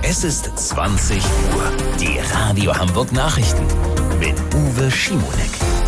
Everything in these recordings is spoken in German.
Es ist 20 Uhr. Die Radio Hamburg Nachrichten mit Uwe Schimonek.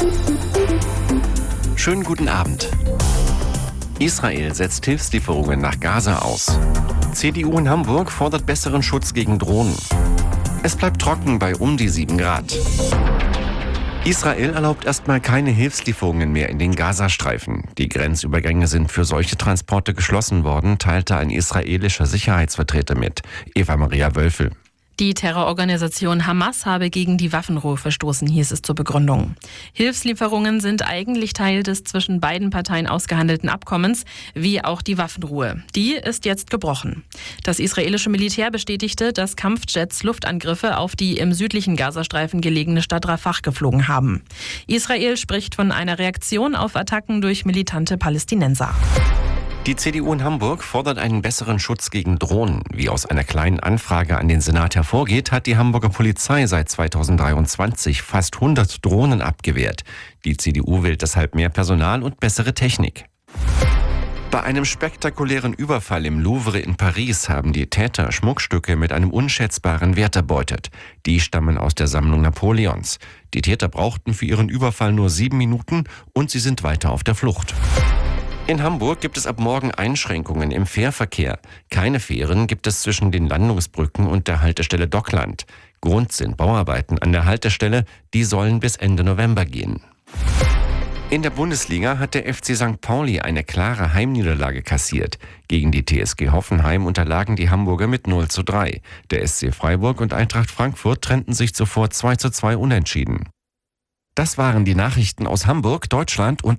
Schönen guten Abend. Israel setzt Hilfslieferungen nach Gaza aus. CDU in Hamburg fordert besseren Schutz gegen Drohnen. Es bleibt trocken bei um die 7 Grad. Israel erlaubt erstmal keine Hilfslieferungen mehr in den Gazastreifen. Die Grenzübergänge sind für solche Transporte geschlossen worden, teilte ein israelischer Sicherheitsvertreter mit. Eva-Maria Wölfel. Die Terrororganisation Hamas habe gegen die Waffenruhe verstoßen, hieß es zur Begründung. Hilfslieferungen sind eigentlich Teil des zwischen beiden Parteien ausgehandelten Abkommens, wie auch die Waffenruhe. Die ist jetzt gebrochen. Das israelische Militär bestätigte, dass Kampfjets Luftangriffe auf die im südlichen Gazastreifen gelegene Stadt Rafah geflogen haben. Israel spricht von einer Reaktion auf Attacken durch militante Palästinenser. Die CDU in Hamburg fordert einen besseren Schutz gegen Drohnen. Wie aus einer kleinen Anfrage an den Senat hervorgeht, hat die Hamburger Polizei seit 2023 fast 100 Drohnen abgewehrt. Die CDU will deshalb mehr Personal und bessere Technik. Bei einem spektakulären Überfall im Louvre in Paris haben die Täter Schmuckstücke mit einem unschätzbaren Wert erbeutet. Die stammen aus der Sammlung Napoleons. Die Täter brauchten für ihren Überfall nur 7 Minuten und sie sind weiter auf der Flucht. In Hamburg gibt es ab morgen Einschränkungen im Fährverkehr. Keine Fähren gibt es zwischen den Landungsbrücken und der Haltestelle Dockland. Grund sind Bauarbeiten an der Haltestelle, die sollen bis Ende November gehen. In der Bundesliga hat der FC St. Pauli eine klare Heimniederlage kassiert. Gegen die TSG Hoffenheim unterlagen die Hamburger mit 0:3. Der SC Freiburg und Eintracht Frankfurt trennten sich zuvor 2:2 unentschieden. Das waren die Nachrichten aus Hamburg, Deutschland und